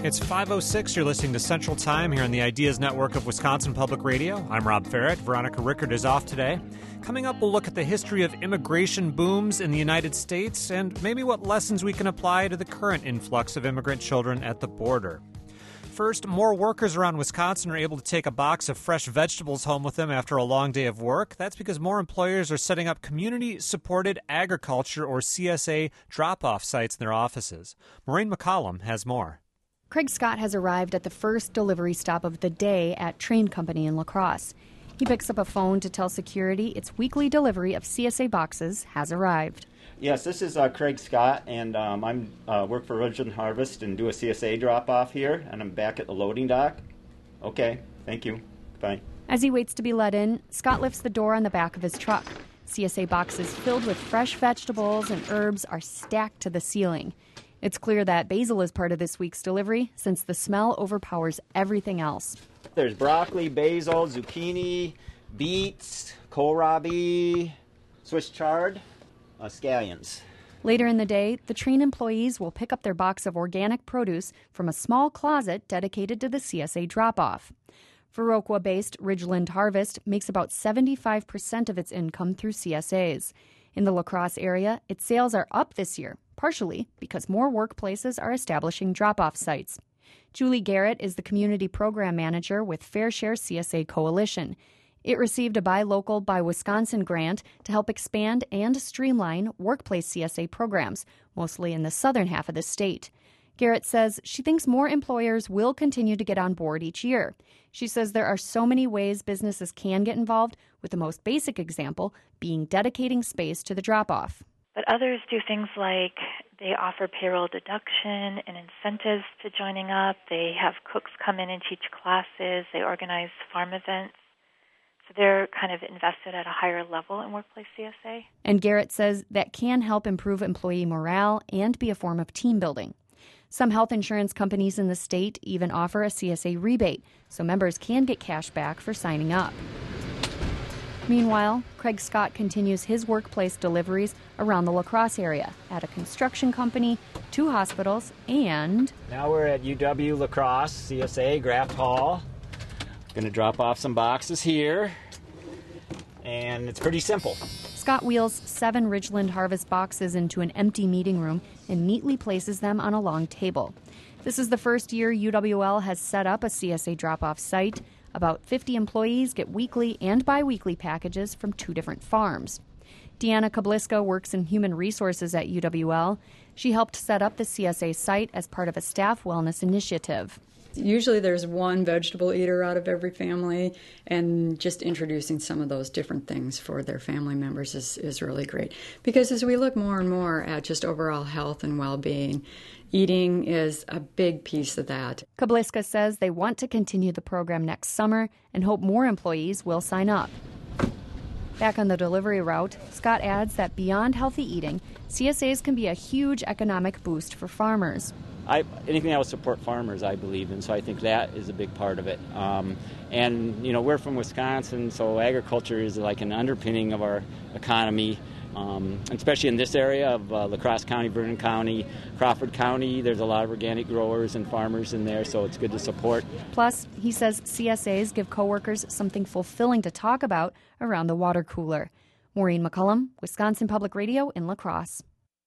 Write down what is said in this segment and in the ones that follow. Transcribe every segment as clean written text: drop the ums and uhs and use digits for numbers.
It's 5:06. You're listening to Central Time here on the Ideas Network of Wisconsin Public Radio. I'm Rob Farrett. Veronica Rickard is off today. Coming up, we'll look at the history of immigration booms in the United States and maybe what lessons we can apply to the current influx of immigrant children at the border. First, more workers around Wisconsin are able to take a box of fresh vegetables home with them after a long day of work. That's because more employers are setting up community-supported agriculture, or CSA, drop-off sites in their offices. Maureen McCollum has more. Craig Scott has arrived at the first delivery stop of the day at Train Company in La Crosse. He picks up a phone to tell security its weekly delivery of CSA boxes has arrived. Yes, this is Craig Scott, and I work for Ridgeland Harvest and do a CSA drop-off here, and I'm back at the loading dock. Okay, thank you. Bye. As he waits to be let in, Scott lifts the door on the back of his truck. CSA boxes filled with fresh vegetables and herbs are stacked to the ceiling. It's clear that basil is part of this week's delivery, since the smell overpowers everything else. There's broccoli, basil, zucchini, beets, kohlrabi, Swiss chard, scallions. Later in the day, the train employees will pick up their box of organic produce from a small closet dedicated to the CSA drop-off. Viroqua-based Ridgeland Harvest makes about 75% of its income through CSAs. In the La Crosse area, its sales are up this year, partially because more workplaces are establishing drop-off sites. Julie Garrett is the community program manager with Fair Share CSA Coalition. It received a Buy Local, Buy Wisconsin grant to help expand and streamline workplace CSA programs, mostly in the southern half of the state. Garrett says she thinks more employers will continue to get on board each year. She says there are so many ways businesses can get involved, with the most basic example being dedicating space to the drop-off. But others do things like they offer payroll deduction and incentives to joining up. They have cooks come in and teach classes. They organize farm events. So they're kind of invested at a higher level in workplace CSA. And Garrett says that can help improve employee morale and be a form of team building. Some health insurance companies in the state even offer a CSA rebate, so members can get cash back for signing up. Meanwhile, Craig Scott continues his workplace deliveries around the La Crosse area at a construction company, 2 hospitals, and... Now we're at UW La Crosse, CSA, Graft Hall. Going to drop off some boxes here, and it's pretty simple. Scott wheels 7 Ridgeland Harvest boxes into an empty meeting room and neatly places them on a long table. This is the first year UWL has set up a CSA drop-off site. About 50 employees get weekly and biweekly packages from 2 different farms. Deanna Kabliska works in human resources at UWL. She helped set up the CSA site as part of a staff wellness initiative. Usually there's one vegetable eater out of every family, and just introducing some of those different things for their family members is really great. Because as we look more and more at just overall health and well-being, eating is a big piece of that. Kabliska says they want to continue the program next summer and hope more employees will sign up. Back on the delivery route, Scott adds that beyond healthy eating, CSAs can be a huge economic boost for farmers. Anything that will support farmers, I believe in, so I think that is a big part of it. And, you know, we're from Wisconsin, so agriculture is like an underpinning of our economy, especially in this area of La Crosse County, Vernon County, Crawford County. There's a lot of organic growers and farmers in there, so it's good to support. Plus, he says CSAs give coworkers something fulfilling to talk about around the water cooler. Maureen McCullum, Wisconsin Public Radio in La Crosse.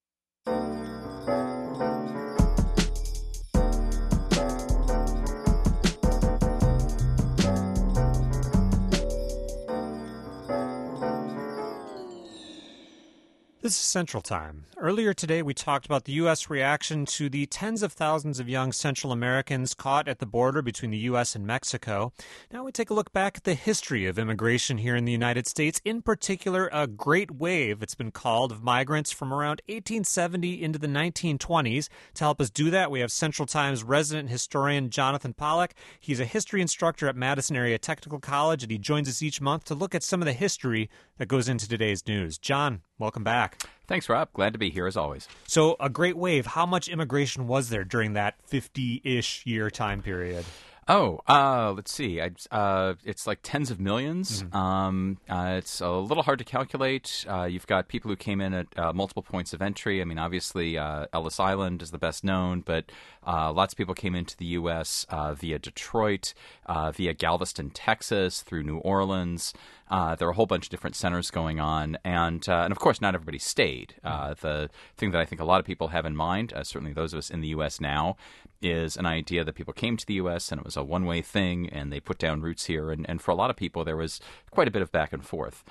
This is Central Time. Earlier today, we talked about the U.S. reaction to the tens of thousands of young Central Americans caught at the border between the U.S. and Mexico. Now we take a look back at the history of immigration here in the United States, in particular a great wave, it's been called, of migrants from around 1870 into the 1920s. To help us do that, we have Central Time's resident historian Jonathan Pollack. He's a history instructor at Madison Area Technical College, and he joins us each month to look at some of the history that goes into today's news. John, welcome back. Thanks, Rob. Glad to be here as always. So, a great wave. How much immigration was there during that 50-ish year time period? Let's see. It's like tens of millions. It's a little hard to calculate. You've got people who came in at multiple points of entry. I mean, obviously, Ellis Island is the best known, but lots of people came into the U.S. Via Detroit, via Galveston, Texas, through New Orleans. There are a whole bunch of different centers going on, and of course, not everybody stayed. The thing that I think a lot of people have in mind, certainly those of us in the U.S. now, is an idea that people came to the U.S. and it was a one-way thing, and they put down roots here. And for a lot of people, there was quite a bit of back and forth.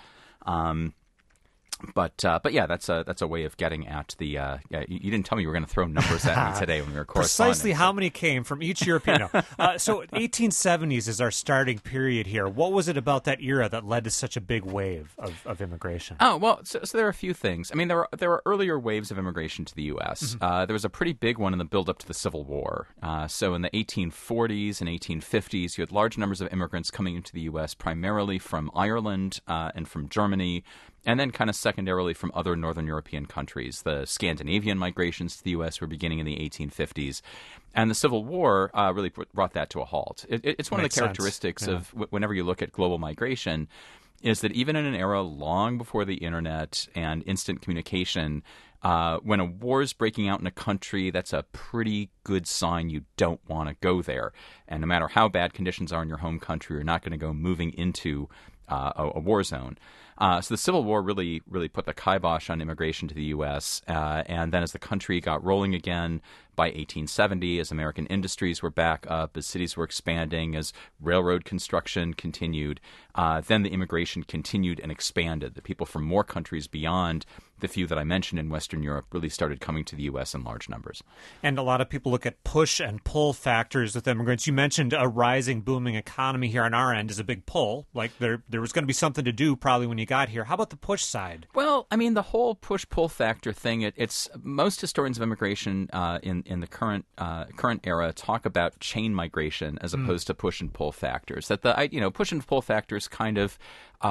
But yeah, that's a way of getting at the. You didn't tell me you were going to throw numbers at me today when we were corresponding. Precisely how many came from each European. So 1870s is our starting period here. What was it about that era that led to such a big wave of immigration? Oh well, so there are a few things. I mean, there were earlier waves of immigration to the U.S. There was a pretty big one in the build-up to the Civil War. So in the 1840s and 1850s, you had large numbers of immigrants coming into the U.S. primarily from Ireland and from Germany. And then kind of secondarily from other Northern European countries. The Scandinavian migrations to the U.S. were beginning in the 1850s. And the Civil War really brought that to a halt. It's one of the characteristics of whenever you look at global migration is that even in an era long before the internet and instant communication, when a war is breaking out in a country, that's a pretty good sign you don't want to go there. And no matter how bad conditions are in your home country, you're not going to go moving into a war zone. So the Civil War really put the kibosh on immigration to the U.S. And then as the country got rolling again by 1870, as American industries were back up, as cities were expanding, as railroad construction continued, then the immigration continued and expanded. The people from more countries beyond the few that I mentioned in Western Europe really started coming to the U.S. in large numbers. And a lot of people look at push and pull factors with immigrants. You mentioned a rising, booming economy here on our end is a big pull. Like there was going to be something to do probably when you got here. How about the push side? Well, I mean, the whole push-pull factor thing, it's most historians of immigration in the current era talk about chain migration as opposed to push and pull factors. That the push and pull factors kind of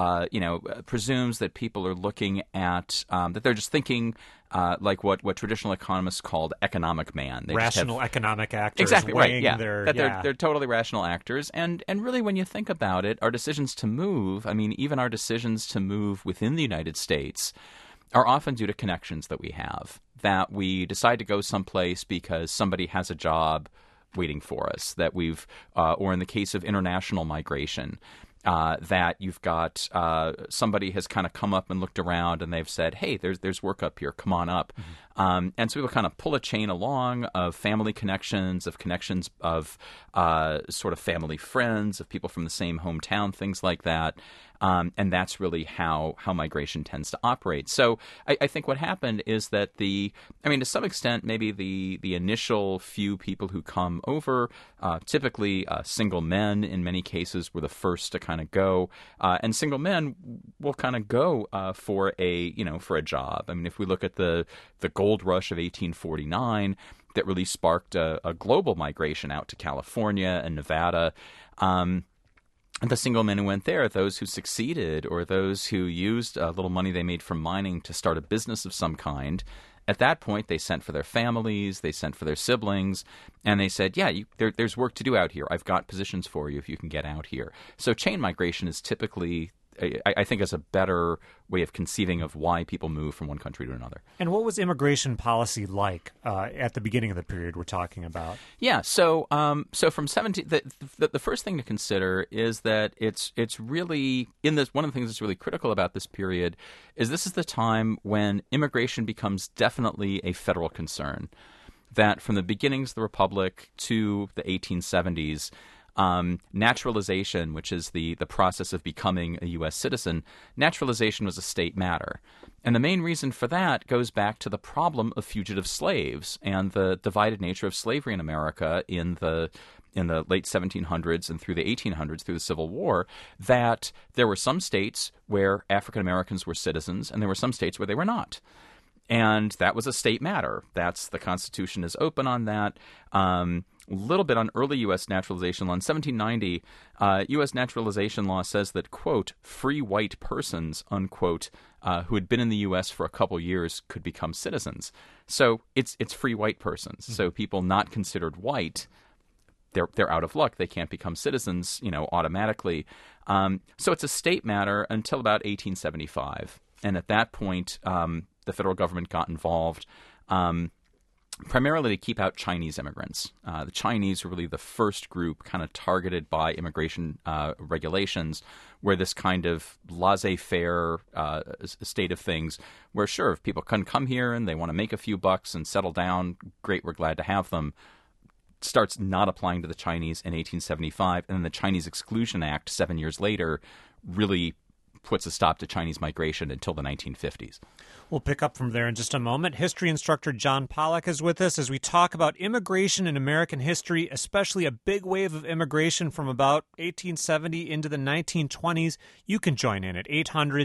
presumes that people are looking at that they're just thinking like what traditional economists called economic man. They rational economic actors. Exactly right. Yeah, they're totally rational actors. And really, when you think about it, our decisions to move, I mean, even our decisions to move within the United States are often due to connections that we have. That we decide to go someplace because somebody has a job waiting for us. That we've, or in the case of international migration, that you've got somebody has kind of come up and looked around and they've said, hey, there's work up here, come on up. And so people kind of pull a chain along of family connections, of sort of family friends, of people from the same hometown, things like that. And that's really how migration tends to operate. So I think what happened is that to some extent, maybe the initial few people who come over, typically single men in many cases were the first to kind of go. And single men will kind of go for a job. I mean, if we look at the gold rush of 1849, that really sparked a global migration out to California and Nevada. The single men who went there, those who succeeded or those who used a little money they made from mining to start a business of some kind, at that point they sent for their families, they sent for their siblings, and they said, yeah, there's work to do out here. I've got positions for you if you can get out here. So chain migration is typically, I think, is a better way of conceiving of why people move from one country to another. And what was immigration policy like at the beginning of the period we're talking about? Yeah, so from 17, the first thing to consider is that it's really one of the things that's really critical about this period is this is the time when immigration becomes definitely a federal concern. That from the beginnings of the Republic to the 1870s. Naturalization, which is the process of becoming a U.S. citizen, naturalization was a state matter. And the main reason for that goes back to the problem of fugitive slaves and the divided nature of slavery in America in the late 1700s and through the 1800s, through the Civil War, that there were some states where African Americans were citizens and there were some states where they were not. And that was a state matter. The Constitution is open on that. A little bit on early U.S. naturalization law. In 1790, U.S. naturalization law says that, quote, free white persons, unquote, who had been in the U.S. for a couple years could become citizens. So it's free white persons. Mm-hmm. So people not considered white they're out of luck. They can't become citizens, automatically. So it's a state matter until about 1875. And at that point, the federal government got involved primarily to keep out Chinese immigrants. The Chinese were really the first group kind of targeted by immigration regulations, where this kind of laissez-faire state of things, where sure, if people can come here and they want to make a few bucks and settle down, great, we're glad to have them, starts not applying to the Chinese in 1875. And then the Chinese Exclusion Act 7 years later really puts a stop to Chinese migration until the 1950s. We'll pick up from there in just a moment. History instructor John Pollack is with us as we talk about immigration in American history, especially a big wave of immigration from about 1870 into the 1920s. You can join in at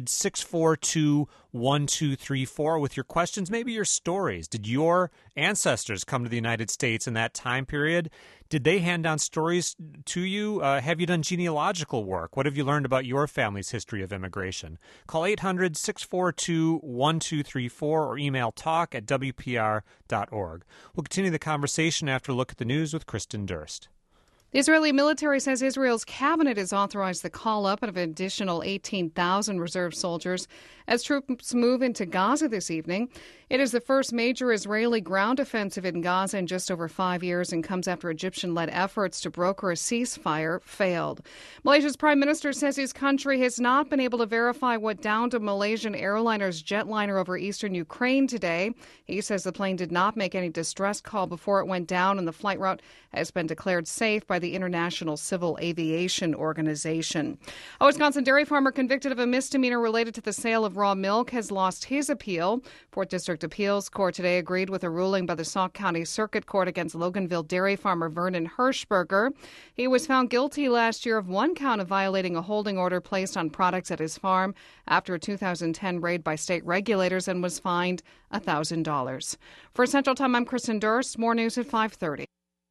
800-642-1234 with your questions, maybe your stories. Did your ancestors come to the United States in that time period? Did they hand down stories to you? Have you done genealogical work? What have you learned about your family's history of immigration? Call 800-642-1234 or email talk@wpr.org. We'll continue the conversation after a look at the news with Kristen Durst. The Israeli military says Israel's cabinet has authorized the call-up of an additional 18,000 reserve soldiers as troops move into Gaza this evening. It is the first major Israeli ground offensive in Gaza in just over 5 years and comes after Egyptian-led efforts to broker a ceasefire failed. Malaysia's prime minister says his country has not been able to verify what downed a Malaysian airliner's jetliner over eastern Ukraine today. He says the plane did not make any distress call before it went down, and the flight route has been declared safe by the International Civil Aviation Organization. A Wisconsin dairy farmer convicted of a misdemeanor related to the sale of raw milk has lost his appeal. 4th District Appeals Court today agreed with a ruling by the Sauk County Circuit Court against Loganville dairy farmer Vernon Hirschberger. He was found guilty last year of one count of violating a holding order placed on products at his farm after a 2010 raid by state regulators and was fined $1,000. For Central Time, I'm Kristen Durst. More news at 5:30.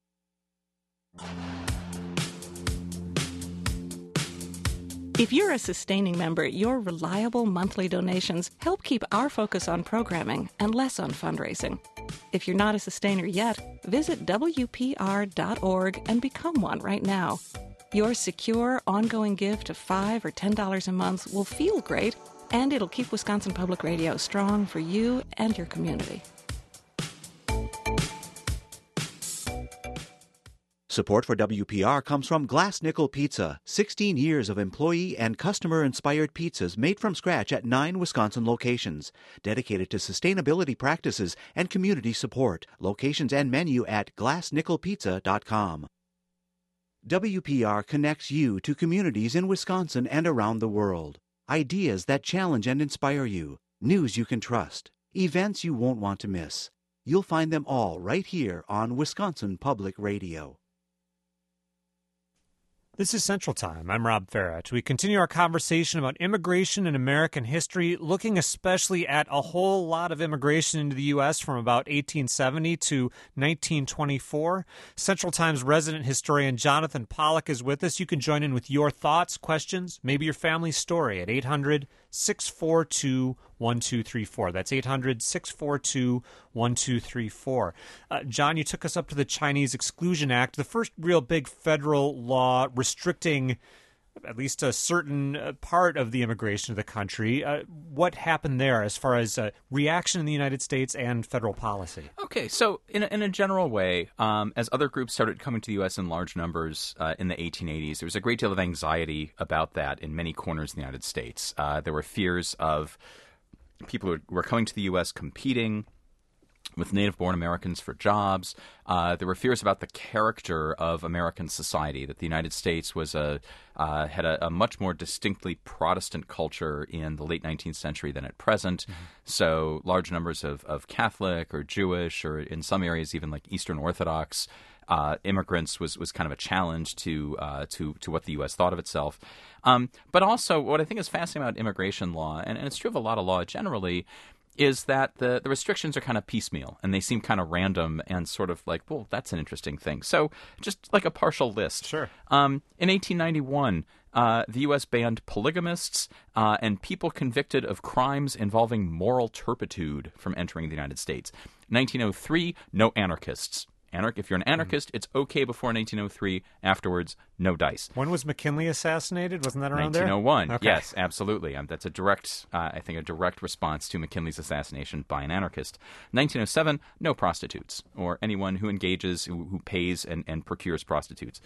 If you're a sustaining member, your reliable monthly donations help keep our focus on programming and less on fundraising. If you're not a sustainer yet, visit WPR.org and become one right now. Your secure, ongoing gift of $5 or $10 a month will feel great, and it'll keep Wisconsin Public Radio strong for you and your community. Support for WPR comes from Glass Nickel Pizza, 16 years of employee and customer-inspired pizzas made from scratch at 9 Wisconsin locations, dedicated to sustainability practices and community support. Locations and menu at glassnickelpizza.com. WPR connects you to communities in Wisconsin and around the world. Ideas that challenge and inspire you. News you can trust. Events you won't want to miss. You'll find them all right here on Wisconsin Public Radio. This is Central Time. I'm Rob Farrett. We continue our conversation about immigration in American history, looking especially at a whole lot of immigration into the U.S. from about 1870 to 1924. Central Time's resident historian Jonathan Pollack is with us. You can join in with your thoughts, questions, maybe your family's story at 800-642-1234. That's 800-642-1234. John, you took us up to the Chinese Exclusion Act, the first real big federal law restricting at least a certain part of the immigration of the country. What happened there as far as reaction in the United States and federal policy? Okay, so in a general way, as other groups started coming to the U.S. in large numbers in the 1880s, there was a great deal of anxiety about that in many corners of the United States. There were fears of people who were coming to the U.S. competing with native-born Americans for jobs. There were fears about the character of American society, that the United States was had a much more distinctly Protestant culture in the late 19th century than at present. Mm-hmm. So large numbers of Catholic or Jewish, or in some areas even like Eastern Orthodox immigrants was kind of a challenge to what the U.S. thought of itself. But also what I think is fascinating about immigration law, and it's true of a lot of law generally, is that the restrictions are kind of piecemeal, and they seem kind of random and sort of like, well, that's an interesting thing. So just like a partial list. Sure. In 1891, the U.S. banned polygamists and people convicted of crimes involving moral turpitude from entering the United States. 1903, no anarchists. If you're an anarchist, it's okay before 1903. Afterwards, no dice. When was McKinley assassinated? Wasn't that around 1901. there? Okay. Yes, absolutely. That's a direct, I think, a direct response to McKinley's assassination by an anarchist. 1907, no prostitutes or anyone who engages, who pays and procures prostitutes.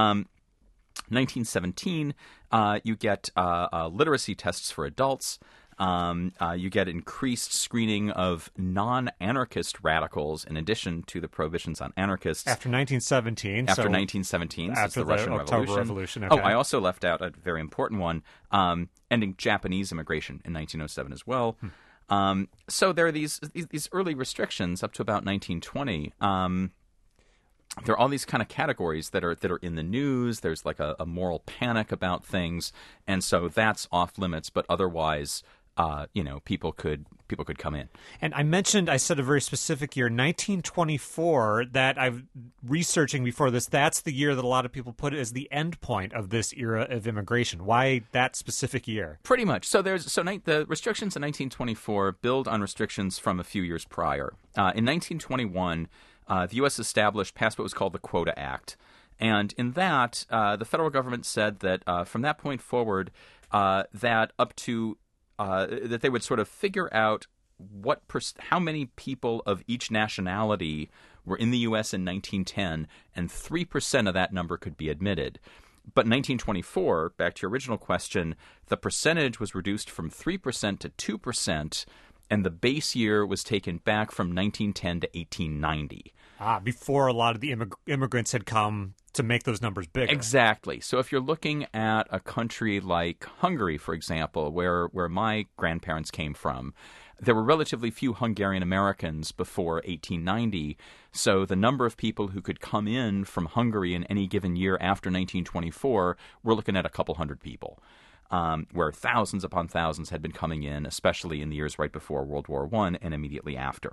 1917, you get literacy tests for adults. You get increased screening of non-anarchist radicals in addition to the prohibitions on anarchists. After 1917. After 1917, since after the Russian October Revolution. Okay. Oh, I also left out a very important one, ending Japanese immigration in 1907 as well. So there are these early restrictions up to about 1920. There are all these kind of categories that are in the news. There's like a moral panic about things, and so that's off limits. But otherwise, people could come in. And I said a very specific year, 1924, that I've researching before this. That's the year that a lot of people put it as the end point of this era of immigration. Why that specific year? Pretty much. So the restrictions in 1924 build on restrictions from a few years prior. In 1921. The U.S. passed what was called the Quota Act. And in that, the federal government said that from that point forward, that up to that they would sort of figure out how many people of each nationality were in the U.S. in 1910, and 3% of that number could be admitted. But in 1924, back to your original question, the percentage was reduced from 3% to 2%, and the base year was taken back from 1910 to 1890. Before a lot of the immigrants had come to make those numbers bigger. Exactly. So if you're looking at a country like Hungary, for example, where my grandparents came from, there were relatively few Hungarian Americans before 1890. So the number of people who could come in from Hungary in any given year after 1924, we're looking at a couple hundred people. Where thousands upon thousands had been coming in, especially in the years right before World War I and immediately after.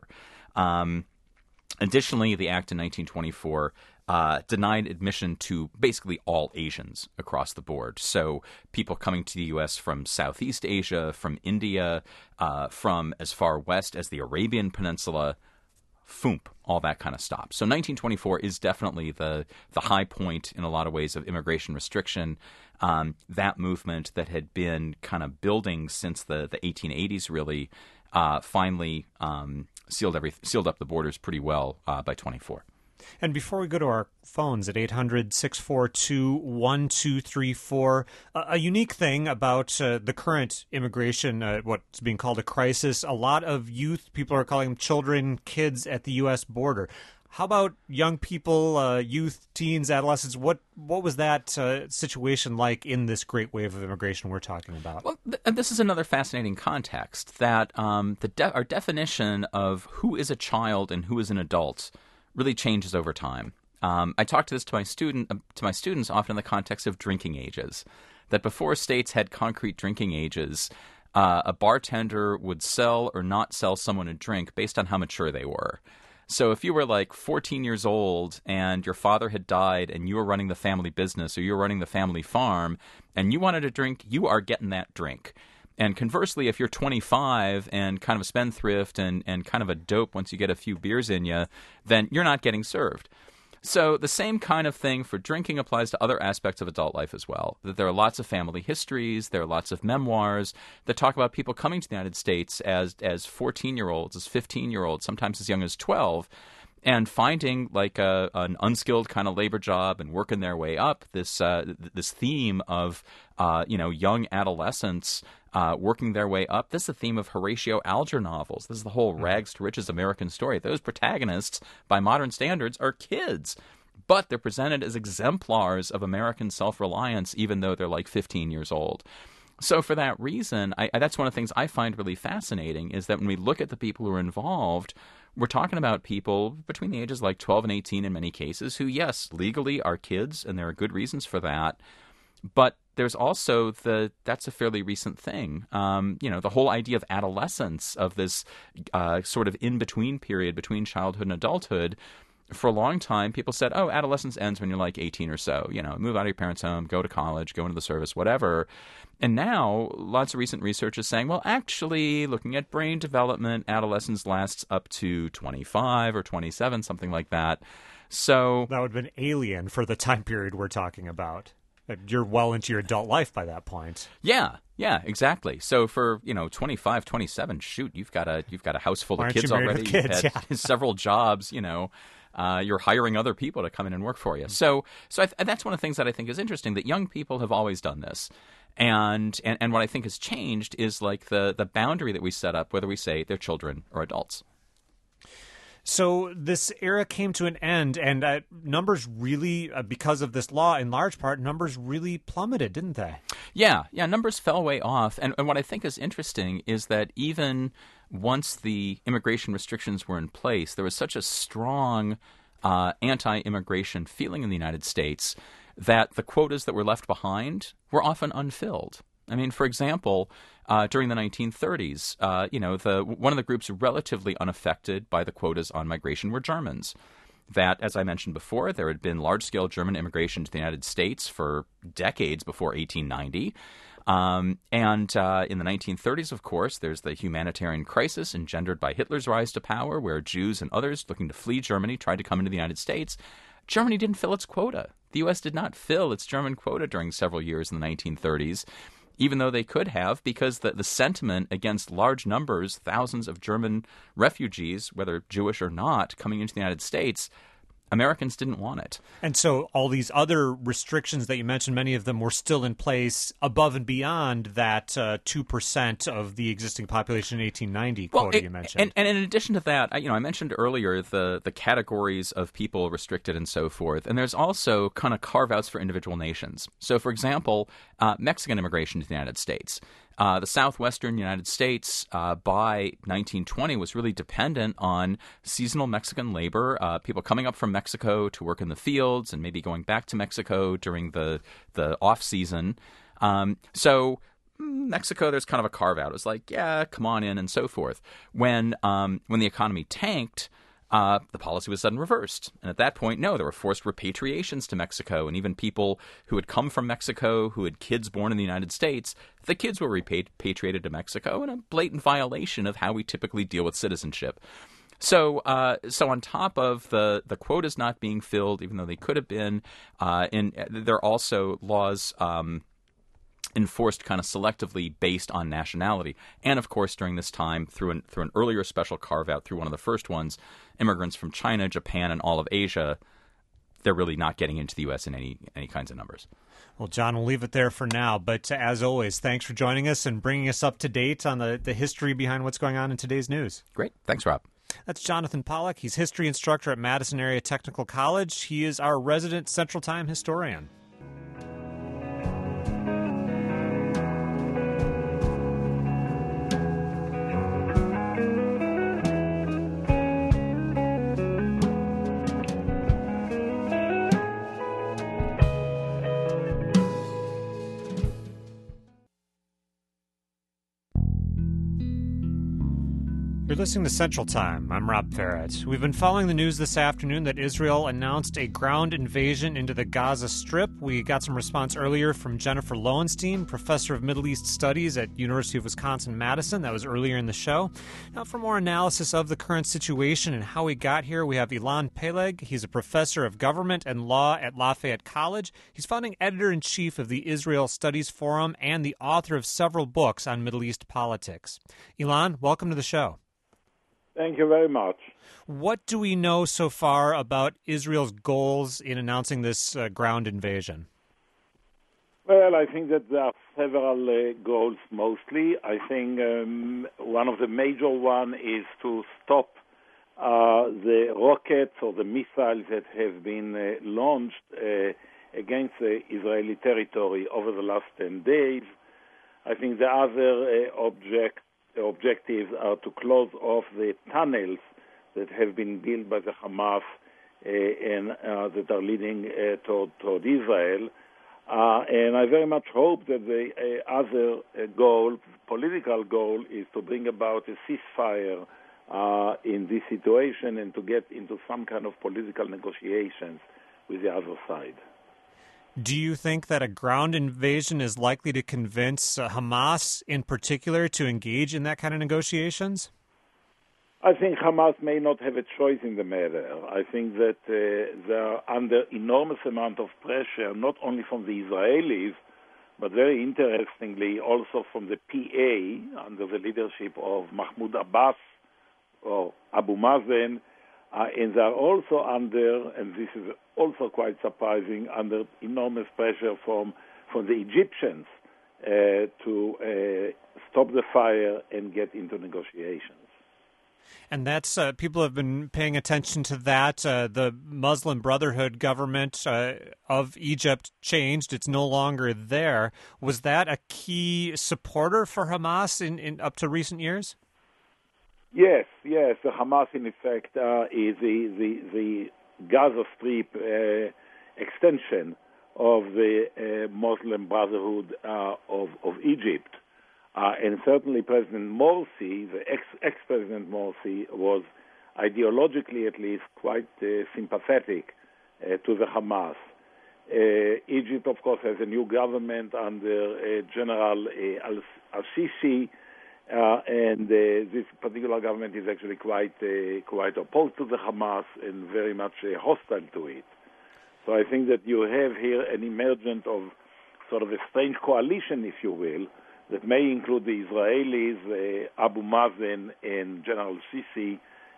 Additionally, the act in 1924 denied admission to basically all Asians across the board. So people coming to the U.S. from Southeast Asia, from India, from as far west as the Arabian Peninsula, all that kind of stopped. So 1924 is definitely the high point in a lot of ways of immigration restriction. That movement that had been kind of building since the 1880s really finally sealed up the borders pretty well by 24. And before we go to our phones at 800-642-1234, a unique thing about the current immigration, what's being called a crisis, a lot of youth, people are calling them children, kids at the U.S. border. How about young people, youth, teens, adolescents? What was that situation like in this great wave of immigration we're talking about? Well, this is another fascinating context, that our definition of who is a child and who is an adult really changes over time. I talk to my students often in the context of drinking ages, that before states had concrete drinking ages, a bartender would sell or not sell someone a drink based on how mature they were. So if you were like 14 years old and your father had died and you were running the family business or you were running the family farm and you wanted a drink, you are getting that drink. And conversely, if you're 25 and kind of a spendthrift and kind of a dope once you get a few beers in you, then you're not getting served. So the same kind of thing for drinking applies to other aspects of adult life as well. That there are lots of family histories, there are lots of memoirs that talk about people coming to the United States as 14-year-olds, as 15-year-olds, sometimes as young as 12, and finding like an unskilled kind of labor job and working their way up. This theme of young adolescents working their way up. This is the theme of Horatio Alger novels. This is the whole rags to riches American story. Those protagonists, by modern standards, are kids, but they're presented as exemplars of American self-reliance, even though they're like 15 years old. So for that reason, that's one of the things I find really fascinating, is that when we look at the people who are involved, we're talking about people between the ages like 12 and 18 in many cases who, yes, legally are kids, and there are good reasons for that. But there's also that's a fairly recent thing. The whole idea of adolescence, of this sort of in-between period between childhood and adulthood. For a long time, people said, oh, adolescence ends when you're like 18 or so. Move out of your parents' home, go to college, go into the service, whatever. And now lots of recent research is saying, well, actually, looking at brain development, adolescence lasts up to 25 or 27, something like that. So that would have been alien for the time period we're talking about. You're well into your adult life by that point. Yeah, exactly. So for 25, 27, shoot, you've got a house full of kids already. Kids, you've had several jobs. You're hiring other people to come in and work for you. So that's one of the things that I think is interesting, that young people have always done this. And what I think has changed is like the boundary that we set up, whether we say they're children or adults. So this era came to an end, and numbers really, because of this law, in large part, numbers really plummeted, didn't they? Yeah, numbers fell way off. And what I think is interesting is that even once the immigration restrictions were in place, there was such a strong anti-immigration feeling in the United States that the quotas that were left behind were often unfilled. I mean, for example, during the 1930s, one of the groups relatively unaffected by the quotas on migration were Germans. That, as I mentioned before, there had been large-scale German immigration to the United States for decades before 1890. And in the 1930s, of course, there's the humanitarian crisis engendered by Hitler's rise to power, where Jews and others looking to flee Germany tried to come into the United States. Germany didn't fill its quota. The U.S. did not fill its German quota during several years in the 1930s. Even though they could have, because the sentiment against large numbers, thousands of German refugees, whether Jewish or not, coming into the United States, Americans didn't want it. And so all these other restrictions that you mentioned, many of them were still in place above and beyond that 2% of the existing population in 1890 quota you mentioned. And in addition to that, I mentioned earlier the categories of people restricted and so forth. And there's also kind of carve-outs for individual nations. So, for example, Mexican immigration to the United States. The southwestern United States by 1920 was really dependent on seasonal Mexican labor, people coming up from Mexico to work in the fields and maybe going back to Mexico during the off-season. So Mexico, there's kind of a carve-out. It was like, yeah, come on in and so forth. When the economy tanked, the policy was suddenly reversed. And at that point, no, there were forced repatriations to Mexico. And even people who had come from Mexico, who had kids born in the United States, the kids were repatriated to Mexico in a blatant violation of how we typically deal with citizenship. So on top of the quotas not being filled, even though they could have been, there are also laws enforced kind of selectively based on nationality. And of course, during this time, through an earlier special carve-out, through one of the first ones, immigrants from China, Japan, and all of Asia, they're really not getting into the U.S. in any kinds of numbers. Well, John, we'll leave it there for now. But as always, thanks for joining us and bringing us up to date on the history behind what's going on in today's news. Great. Thanks, Rob. That's Jonathan Pollack. He's history instructor at Madison Area Technical College. He is our resident Central Time historian. You're listening to Central Time. I'm Rob Farrett. We've been following the news this afternoon that Israel announced a ground invasion into the Gaza Strip. We got some response earlier from Jennifer Lowenstein, professor of Middle East Studies at University of Wisconsin-Madison. That was earlier in the show. Now, for more analysis of the current situation and how we got here, we have Ilan Peleg. He's a professor of government and law at Lafayette College. He's founding editor-in-chief of the Israel Studies Forum and the author of several books on Middle East politics. Ilan, welcome to the show. Thank you very much. What do we know so far about Israel's goals in announcing this ground invasion? Well, I think that there are several goals mostly. I think one of the major ones is to stop the rockets or the missiles that have been launched against the Israeli territory over the last 10 days. I think the other objectives are to close off the tunnels that have been built by the Hamas and that are leading toward Israel. And I very much hope that the other goal, political goal, is to bring about a ceasefire in this situation and to get into some kind of political negotiations with the other side. Do you think that a ground invasion is likely to convince Hamas in particular to engage in that kind of negotiations? I think Hamas may not have a choice in the matter. I think that they are under enormous amount of pressure, not only from the Israelis, but very interestingly also from the PA under the leadership of Mahmoud Abbas or Abu Mazen, and they are also under, and this is also quite surprising, under enormous pressure from the Egyptians to stop the fire and get into negotiations. And that's people have been paying attention to that. The Muslim Brotherhood government of Egypt changed; it's no longer there. Was that a key supporter for Hamas in up to recent years? Yes. The Hamas, in effect, is the Gaza Strip extension of the Muslim Brotherhood of Egypt. And certainly President Morsi, the ex-President Morsi, was ideologically at least quite sympathetic to the Hamas. Egypt, of course, has a new government under General al-Sisi, and this particular government is actually quite opposed to the Hamas and very much hostile to it. So I think that you have here an emergence of sort of a strange coalition, if you will, that may include the Israelis, Abu Mazen, and General Sisi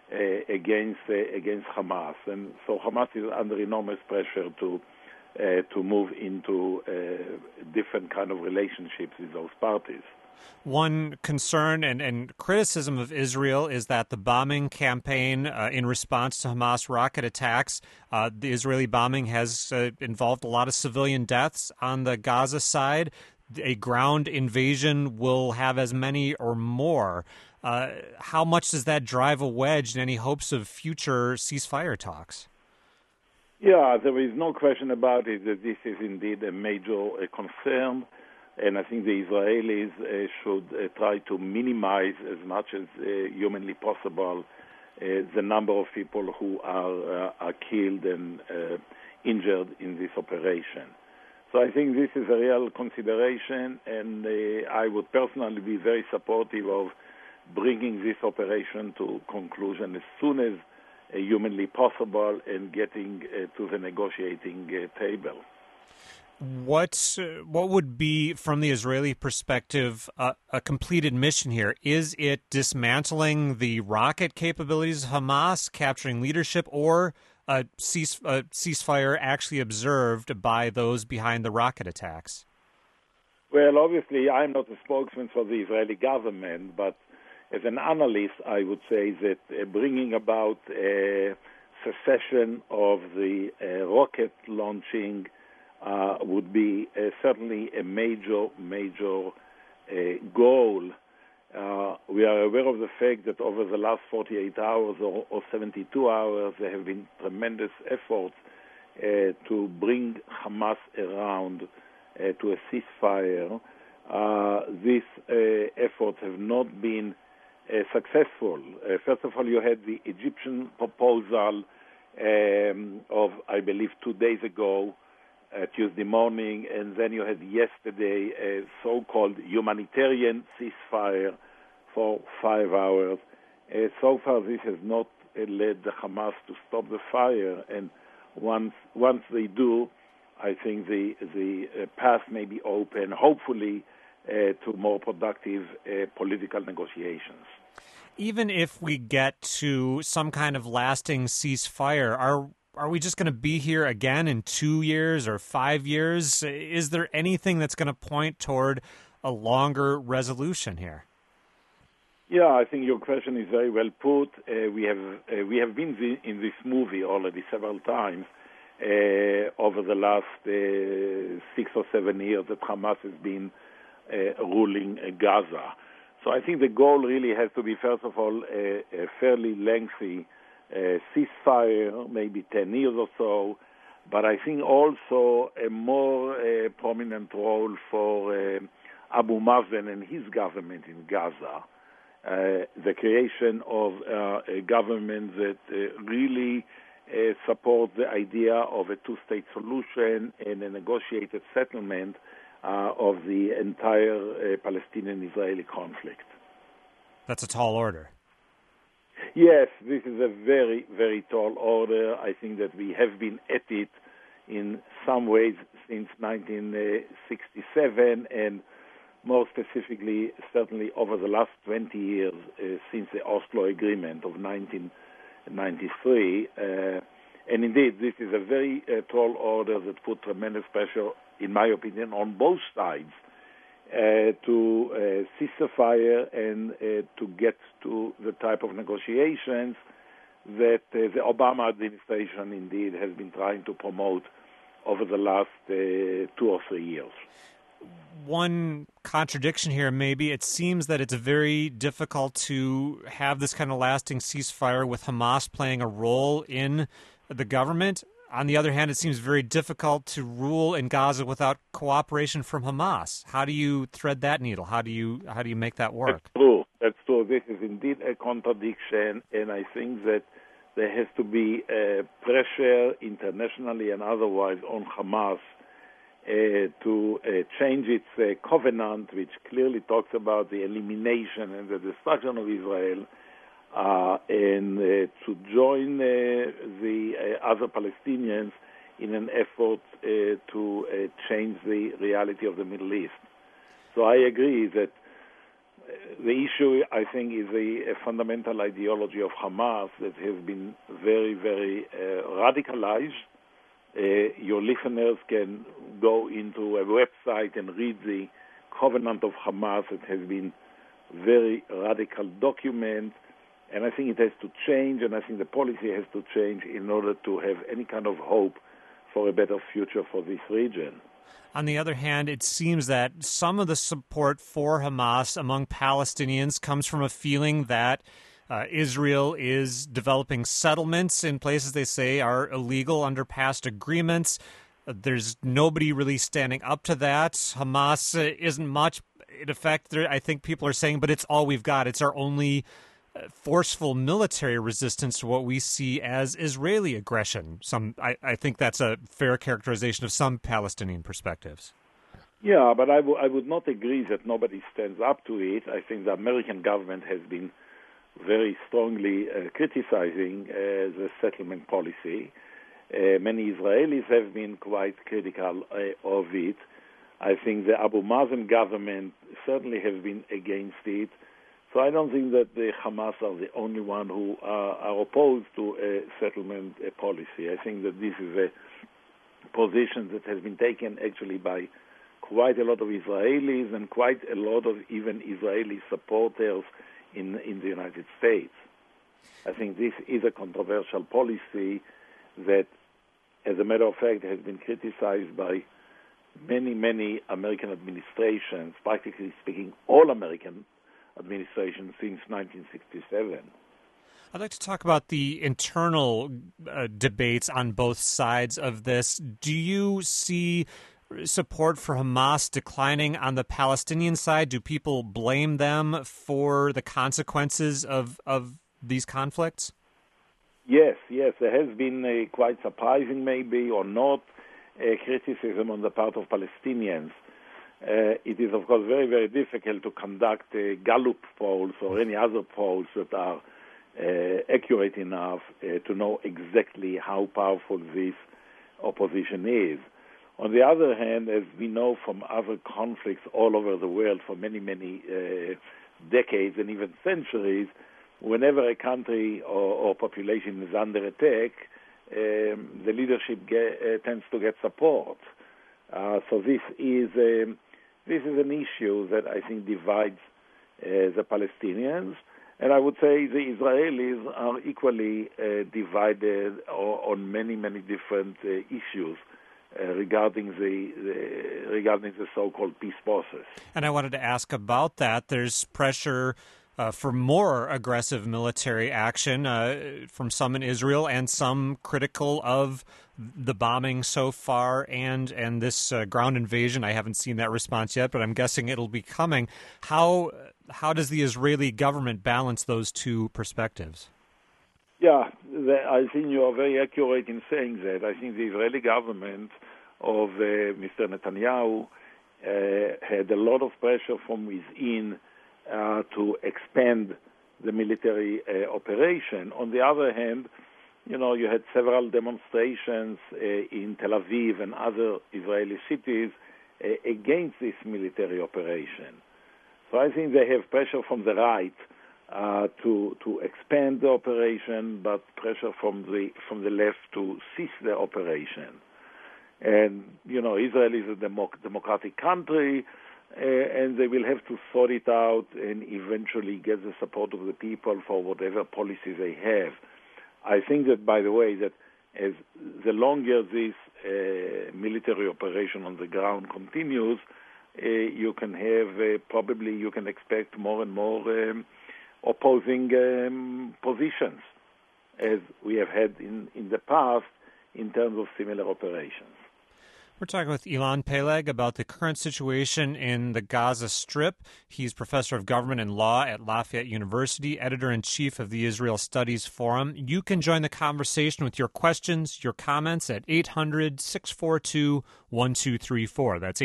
against Hamas, and so Hamas is under enormous pressure to move into different kind of relationships with those parties. One concern and criticism of Israel is that the bombing campaign in response to Hamas rocket attacks, the Israeli bombing has involved a lot of civilian deaths on the Gaza side. A ground invasion will have as many or more. How much does that drive a wedge in any hopes of future ceasefire talks? Yeah, there is no question about it that this is indeed a major concern, and I think the Israelis should try to minimize as much as humanly possible the number of people who are killed and injured in this operation. So I think this is a real consideration, and I would personally be very supportive of bringing this operation to conclusion as soon as humanly possible and getting to the negotiating table. What would be, from the Israeli perspective, a completed mission here? Is it dismantling the rocket capabilities of Hamas, capturing leadership, or a ceasefire actually observed by those behind the rocket attacks? Well, obviously, I'm not a spokesman for the Israeli government, but as an analyst, I would say that bringing about a cessation of the rocket launching would be certainly a major goal. We are aware of the fact that over the last 48 hours or 72 hours, there have been tremendous efforts to bring Hamas around to a ceasefire. These efforts have not been successful. First of all, you had the Egyptian proposal of, I believe, 2 days ago, Tuesday morning, and then you had yesterday a so-called humanitarian ceasefire for 5 hours. So far, this has not led the Hamas to stop the fire, and once they do, I think the path may be open, hopefully, to more productive political negotiations. Even if we get to some kind of lasting ceasefire, are we just going to be here again in 2 years or 5 years? Is there anything that's going to point toward a longer resolution here? Yeah, I think your question is very well put. We have been in this movie already several times over the last 6 or 7 years that Hamas has been ruling Gaza. So I think the goal really has to be, first of all, a fairly lengthy ceasefire, maybe 10 years or so, but I think also a more prominent role for Abu Mazen and his government in Gaza, the creation of a government that really supports the idea of a two-state solution and a negotiated settlement of the entire Palestinian-Israeli conflict. That's a tall order. Yes, this is a very, very tall order. I think that we have been at it in some ways since 1967, and more specifically, certainly over the last 20 years since the Oslo Agreement of 1993. And indeed, this is a very tall order that put tremendous pressure, in my opinion, on both sides to cease the fire and to get to the type of negotiations that the Obama administration indeed has been trying to promote over the last 2 or 3 years. One contradiction here, maybe, it seems that it's very difficult to have this kind of lasting ceasefire with Hamas playing a role in the government. On the other hand, it seems very difficult to rule in Gaza without cooperation from Hamas. How do you thread that needle? How do you make that work? That's true. This is indeed a contradiction, and I think that there has to be pressure internationally and otherwise on Hamas to change its covenant, which clearly talks about the elimination and the destruction of Israel, and to join the other Palestinians in an effort to change the reality of the Middle East. So I agree that the issue, I think, is a fundamental ideology of Hamas that has been very, very radicalized. Your listeners can go into a website and read the Covenant of Hamas. It has been very radical document, and I think it has to change, and I think the policy has to change in order to have any kind of hope for a better future for this region. On the other hand, it seems that some of the support for Hamas among Palestinians comes from a feeling that Israel is developing settlements in places they say are illegal under past agreements. There's nobody really standing up to that. Hamas isn't much. In effect, I think people are saying, but it's all we've got. It's our only forceful military resistance to what we see as Israeli aggression. I think that's a fair characterization of some Palestinian perspectives. Yeah, but I would not agree that nobody stands up to it. I think the American government has been very strongly criticizing the settlement policy. Many Israelis have been quite critical of it. I think the Abu Mazen government certainly has been against it. So I don't think that the Hamas are the only one who are opposed to a settlement policy. I think that this is a position that has been taken actually by quite a lot of Israelis and quite a lot of even Israeli supporters in the United States. I think this is a controversial policy that, as a matter of fact, has been criticized by many, many American administrations, practically speaking, all American administration since 1967. I'd like to talk about the internal debates on both sides of this. Do you see support for Hamas declining on the Palestinian side? Do people blame them for the consequences of these conflicts? Yes. There has been quite surprising, maybe, or not, criticism on the part of Palestinians. It is, of course, very, very difficult to conduct Gallup polls or any other polls that are accurate enough to know exactly how powerful this opposition is. On the other hand, as we know from other conflicts all over the world for many, many decades and even centuries, whenever a country or population is under attack, the leadership tends to get support. So this is an issue that I think divides the Palestinians, and I would say the Israelis are equally divided on many, many different issues regarding the so-called peace process. And I wanted to ask about that. There's pressure for more aggressive military action from some in Israel and some critical of the bombing so far and this ground invasion. I haven't seen that response yet, but I'm guessing it'll be coming. How does the Israeli government balance those two perspectives? Yeah, I think you are very accurate in saying that. I think the Israeli government of Mr. Netanyahu had a lot of pressure from within to expand the military operation. On the other hand, you had several demonstrations in Tel Aviv and other Israeli cities against this military operation. So I think they have pressure from the right to expand the operation, but pressure from the left to cease the operation. And Israel is a democratic country, and they will have to sort it out and eventually get the support of the people for whatever policy they have. I think that, by the way, that as the longer this military operation on the ground continues, you can have probably you can expect more and more opposing positions, as we have had in the past in terms of similar operations. We're talking with Ilan Peleg about the current situation in the Gaza Strip. He's professor of government and law at Lafayette University, editor-in-chief of the Israel Studies Forum. You can join the conversation with your questions, your comments at 800-642-1234. That's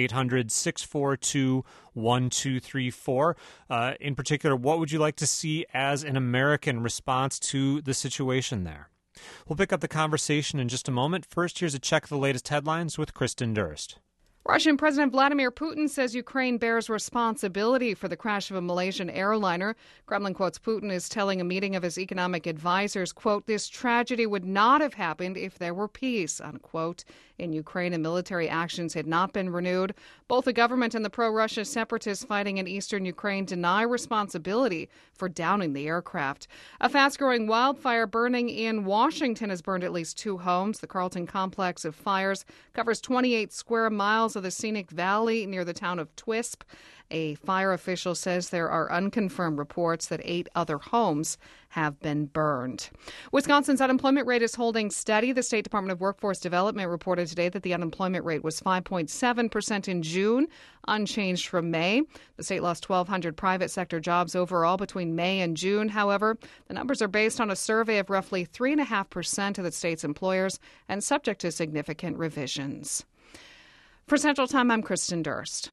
800-642-1234. In particular, what would you like to see as an American response to the situation there? We'll pick up the conversation in just a moment. First, here's a check of the latest headlines with Kristen Durst. Russian President Vladimir Putin says Ukraine bears responsibility for the crash of a Malaysian airliner. Kremlin quotes Putin as telling a meeting of his economic advisors, quote, "This tragedy would not have happened if there were peace," unquote. In Ukraine, and military actions had not been renewed. Both the government and the pro-Russia separatists fighting in eastern Ukraine deny responsibility for downing the aircraft. A fast-growing wildfire burning in Washington has burned at least 2 homes. The Carlton complex of fires covers 28 square miles of the scenic valley near the town of Twisp. A fire official says there are unconfirmed reports that 8 other homes have been burned. Wisconsin's unemployment rate is holding steady. The State Department of Workforce Development reported today that the unemployment rate was 5.7% in June, unchanged from May. The state lost 1,200 private sector jobs overall between May and June. However, the numbers are based on a survey of roughly 3.5% of the state's employers and subject to significant revisions. For Central Time, I'm Kristen Durst.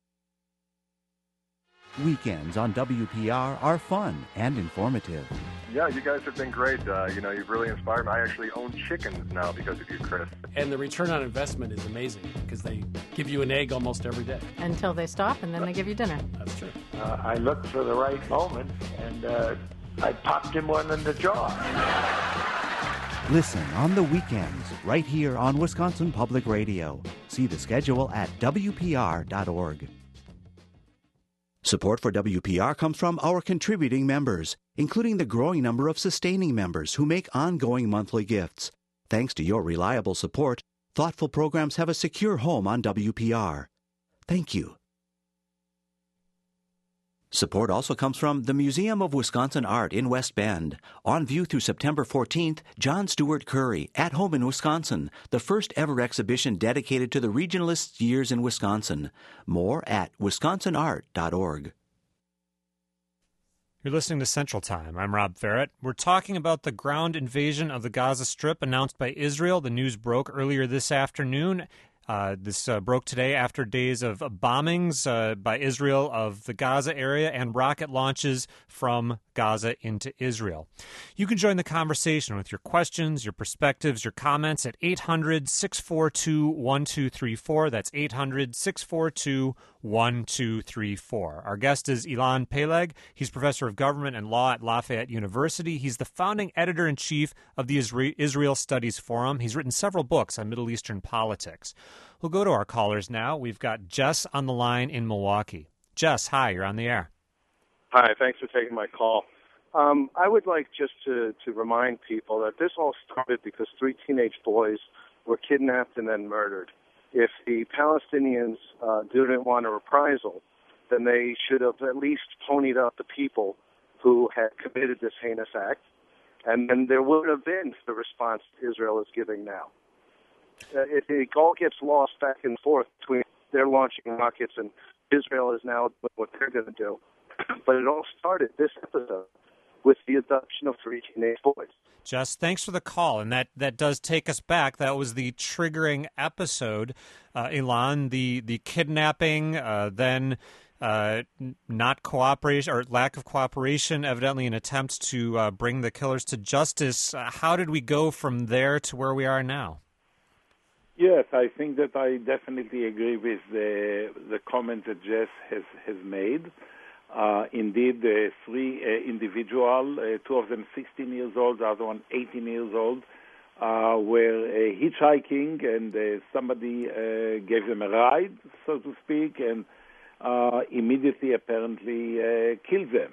Weekends on WPR are fun and informative. Yeah, you guys have been great. You've really inspired me. I actually own chickens now because of you, Chris. And the return on investment is amazing because they give you an egg almost every day. Until they stop, and then they give you dinner. That's true. I looked for the right moment, and I popped him one in the jaw. Listen on the weekends right here on Wisconsin Public Radio. See the schedule at WPR.org. Support for WPR comes from our contributing members, including the growing number of sustaining members who make ongoing monthly gifts. Thanks to your reliable support, thoughtful programs have a secure home on WPR. Thank you. Support also comes from the Museum of Wisconsin Art in West Bend. On view through September 14th, John Stewart Curry, At Home in Wisconsin, the first ever exhibition dedicated to the regionalists' years in Wisconsin. More at wisconsinart.org. You're listening to Central Time. I'm Rob Ferrett. We're talking about the ground invasion of the Gaza Strip announced by Israel. The news broke earlier this afternoon. This broke today after days of bombings by Israel of the Gaza area and rocket launches from Gaza into Israel. You can join the conversation with your questions, your perspectives, your comments at 800-642-1234. That's 800-642-1234. Our guest is Ilan Peleg. He's professor of government and law at Lafayette University. He's the founding editor-in-chief of the Israel Studies Forum. He's written several books on Middle Eastern politics. We'll go to our callers now. We've got Jess on the line in Milwaukee. Jess, hi, you're on the air. Hi, thanks for taking my call. I would like just to remind people that this all started because 3 teenage boys were kidnapped and then murdered. If the Palestinians didn't want a reprisal, then they should have at least ponied up the people who had committed this heinous act, and then there would have been the response Israel is giving now. It all gets lost back and forth between they're launching rockets and Israel is now doing what they're going to do. But it all started, this episode, with the abduction of 3 teenage boys. Jess, thanks for the call, and that does take us back. That was the triggering episode, Ilan, the kidnapping, then not cooperation or lack of cooperation, evidently an attempt to bring the killers to justice. How did we go from there to where we are now? Yes, I think that I definitely agree with the comment that Jess has made. Indeed, three individuals, two of them 16 years old, the other one 18 years old, were hitchhiking, and somebody gave them a ride, so to speak, and immediately apparently killed them.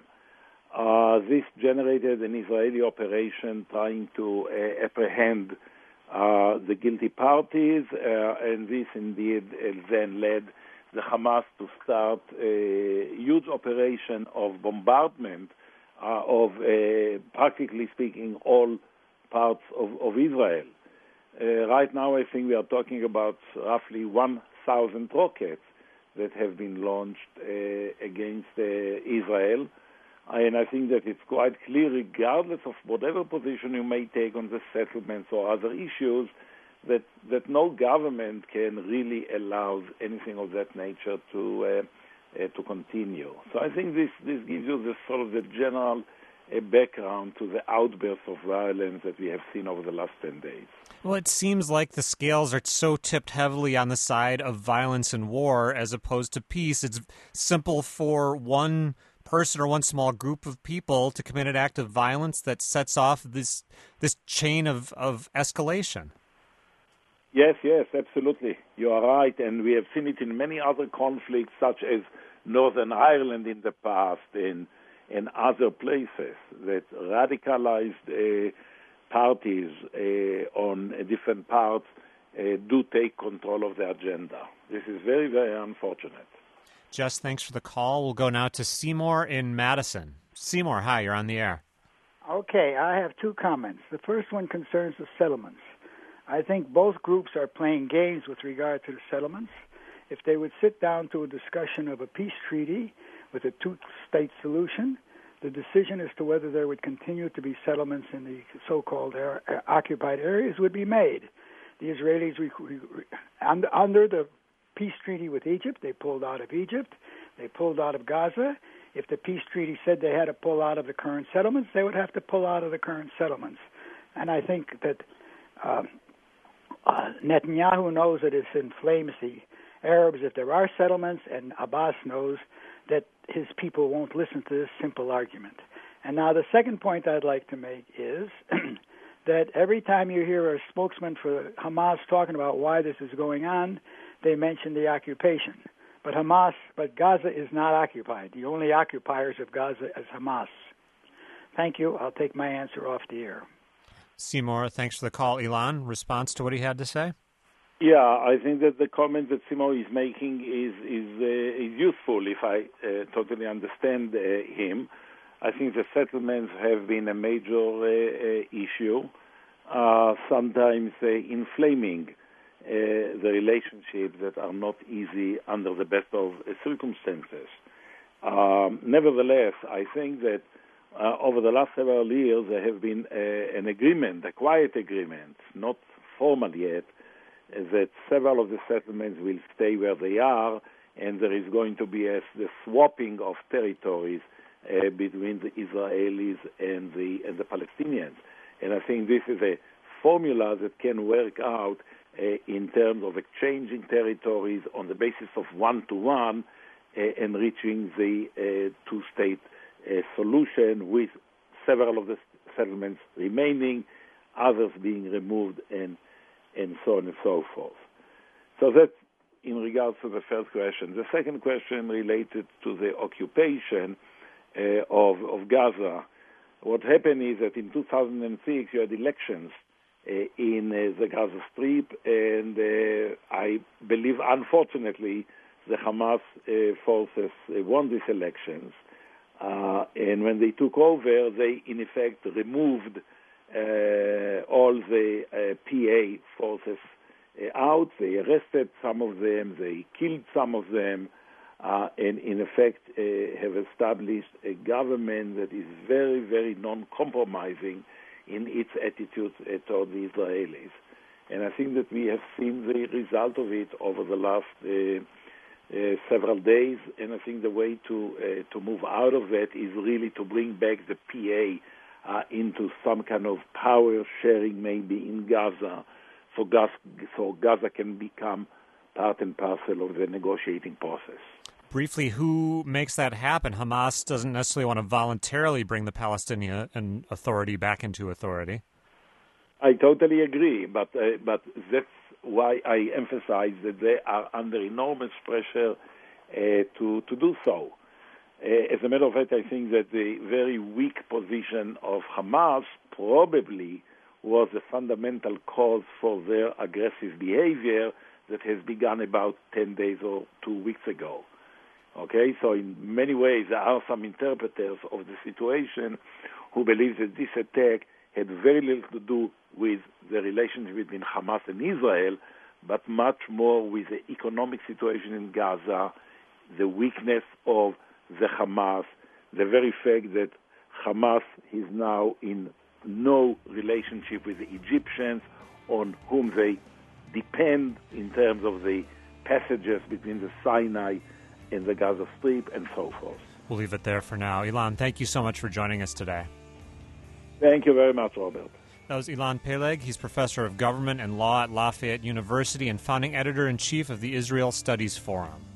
This generated an Israeli operation trying to apprehend the guilty parties, and this indeed then led the Hamas to start a huge operation of bombardment of, practically speaking, all parts of Israel. Right now, I think we are talking about roughly 1,000 rockets that have been launched against Israel. And I think that it's quite clear, regardless of whatever position you may take on the settlements or other issues, that no government can really allow anything of that nature to continue. So I think this gives you the sort of the general background to the outbursts of violence that we have seen over the last 10 days. Well, it seems like the scales are so tipped heavily on the side of violence and war as opposed to peace. It's simple for one person or one small group of people to commit an act of violence that sets off this chain of escalation. Yes, absolutely. You are right, and we have seen it in many other conflicts, such as Northern Ireland in the past and other places, that radicalized parties on different parts do take control of the agenda. This is very, very unfortunate. Jess, thanks for the call. We'll go now to Seymour in Madison. Seymour, hi, you're on the air. Okay, I have two comments. The first one concerns the settlements. I think both groups are playing games with regard to the settlements. If they would sit down to a discussion of a peace treaty with a two-state solution, the decision as to whether there would continue to be settlements in the so-called occupied areas would be made. The Israelis, under the peace treaty with Egypt, they pulled out of Egypt, they pulled out of Gaza. If the peace treaty said they had to pull out of the current settlements, they would have to pull out of the current settlements. And I think that Netanyahu knows that it inflames the Arabs if there are settlements, and Abbas knows that his people won't listen to this simple argument. And now the second point I'd like to make is that every time you hear a spokesman for Hamas talking about why this is going on, they mention the occupation. But Gaza is not occupied. The only occupiers of Gaza is Hamas. Thank you. I'll take my answer off the air. Seymour, thanks for the call. Ilan, response to what he had to say? Yeah, I think that the comment that Seymour is making is useful if I totally understand him. I think the settlements have been a major issue, sometimes inflaming the relationships that are not easy under the best of circumstances. Nevertheless, I think that over the last several years there have been an agreement, a quiet agreement, not formal yet, that several of the settlements will stay where they are, and there is going to be the swapping of territories between the Israelis and the Palestinians. And I think this is a formula that can work out in terms of exchanging territories on the basis of one-to-one and reaching the two-state solution, with several of the settlements remaining, others being removed, and so on and so forth. So that's in regards to the first question. The second question related to the occupation of Gaza. What happened is that in 2006 you had elections in the Gaza Strip, and I believe, unfortunately, the Hamas forces won these elections. And when they took over, they, in effect, removed all the PA forces out. They arrested some of them, they killed some of them, and in effect have established a government that is very, very non-compromising in its attitude toward the Israelis. And I think that we have seen the result of it over the last several days, and I think the way to move out of that is really to bring back the PA into some kind of power sharing, maybe in Gaza, so Gaza can become part and parcel of the negotiating process. Briefly, who makes that happen? Hamas doesn't necessarily want to voluntarily bring the Palestinian Authority back into authority. I totally agree, but that's why I emphasize that they are under enormous pressure to do so. As a matter of fact, I think that the very weak position of Hamas probably was a fundamental cause for their aggressive behavior that has begun about 10 days or 2 weeks ago. Okay, so in many ways there are some interpreters of the situation who believe that this attack had very little to do with the relationship between Hamas and Israel, but much more with the economic situation in Gaza, the weakness of the Hamas, the very fact that Hamas is now in no relationship with the Egyptians, on whom they depend in terms of the passages between the Sinai and the Gaza Strip, and so forth. We'll leave it there for now. Ilan, thank you so much for joining us today. Thank you very much, Robert. That was Ilan Peleg. He's professor of government and law at Lafayette University and founding editor-in-chief of the Israel Studies Forum.